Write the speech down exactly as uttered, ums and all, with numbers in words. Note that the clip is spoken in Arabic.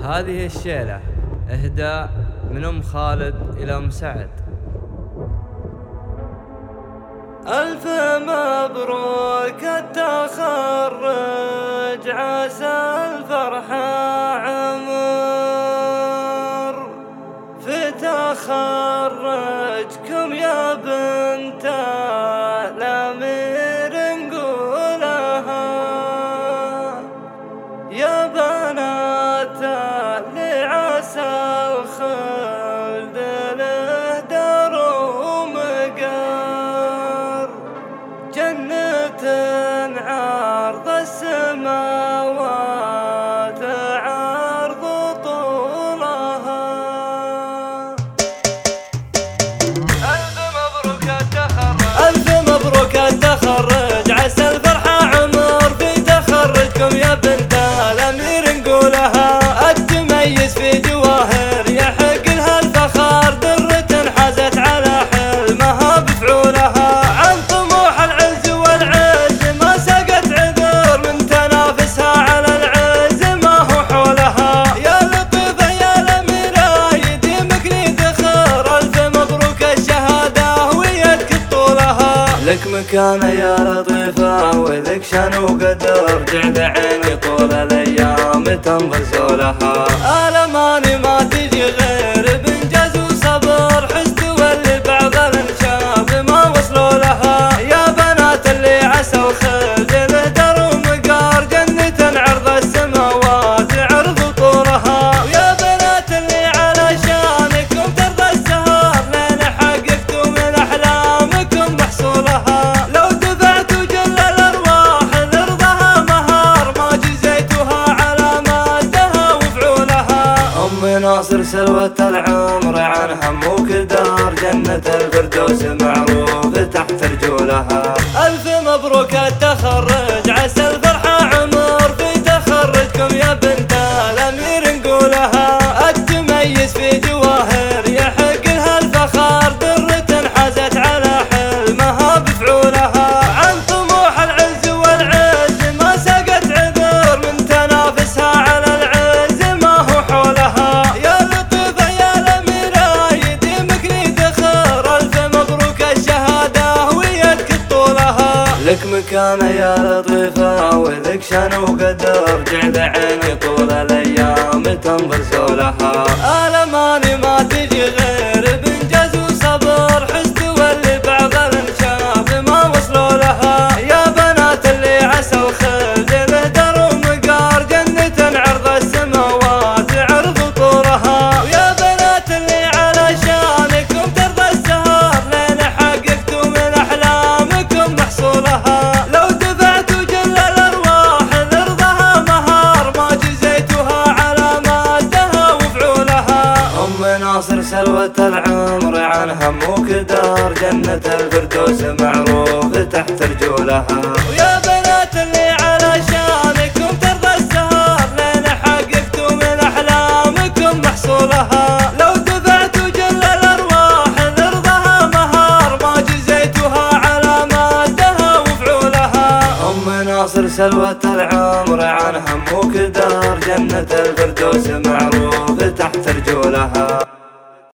هذه الشيلة إهداء من أم خالد إلى أم سعد. ألف مبروك التخرج، عسى الفرحة عمر في تخرجكم يا بنت الأمير نقولها، يا بنات اللي عسى الخلد له دار ومقر، جنة عرض السماوات عرض طولها. ألف مبروك التخرج، ألف مبروك التخرج، عسى الفرحة عمر في تخرجكم يا بنت الأمير نقولها. التميز في جواهر يحق لها الفخار، درة حازت على حلمها بفعولها. عن طموح العز والعز ما سقت عذر، من تنافسها على العز ما هو حولها. يا لطيفة يا الأميرة يديمك لي ذخر، ألف مبروك الشهادة ويدك طولها. لك مكانة يا لطيفة ولك شان وقدر، جعل عيني طول الأيام تنظر زولها. الأماني ما تجي غير بإنجاز وصبر، حس تولي بعض الانشاب ما وصلوا لها. يا بنات اللي عسى الخلد له دار ومقار، جنة عرض السماوات عرض طولها. ويا بنات اللي علشانكم ترضى السهر، لين حققتوا من أحلامكم محصولها. لو دفعتوا جل الأرواح لرضها مهار، ما جزيتوها على مادها وفعولها. أم ناصر سلوة العمر عن هم وكدار، جنة الفردوس معروف تحت رجولها. ألف مبروك التخرج، عسى الفرحة عمر في تخرجكم يا بنت الأمير نقولها. التميز في جواهر يحق لها الفخار، درة حازت على حلمها بفعولها. عن طموح العز والعز ما سقت عذر، من تنافسها على العز ما هو حولها. يا لطيفة يا الأميرة يديمك لي ذخر، ألف مبروك الشهادة ويدك طولها. لك مكانة يا لطيفة ولك شان وقدر، جعل عيني طول الأيام تنظر زولها. الأماني ما تجي غير بإنجاز وصبر، حس تولي بعض الانشاب ما وصلوا لها. يا بنات اللي عسى الخلد له دار ومقار، جنة عرض السماوات عرض طولها. ويا بنات اللي علشانكم ترضى السهر، لين حققتوا من أحلامكم محصولها. لو دفعتوا جل الأرواح لرضها مهار، ما جزيتوها على مادها وفعولها. أم ناصر سلوة العمر عن هم وكدار، جنة الفردوس معروف تحت رجولها. ويا بنات اللي علشانكم ترضى السهر، لين حققتوا من أحلامكم محصولها. لو دفعتوا جل الأرواح لرضها مهار، ما جزيتوها على مادها وفعولها. أم ناصر سلوة العمر عن هم وكدار، جنة الفردوس معروف تحت رجولها.